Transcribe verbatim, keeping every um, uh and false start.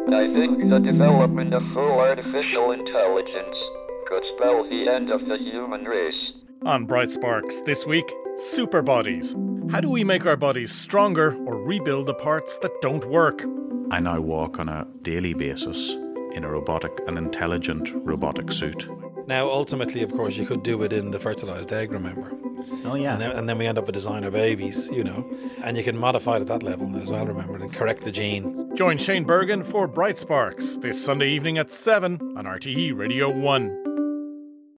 I think the development of full artificial intelligence could spell the end of the human race. On Bright Sparks this week, super bodies. How do we make our bodies stronger or rebuild the parts that don't work? I now walk on a daily basis in a robotic, an intelligent robotic suit. Now, ultimately, of course, you could do it in the fertilised egg, remember? Oh, yeah. And then, and then we end up with designer babies, you know. And you can modify it at that level as well, remember, and correct the gene. Join Shane Bergen for Bright Sparks this Sunday evening at seven on R T E Radio one.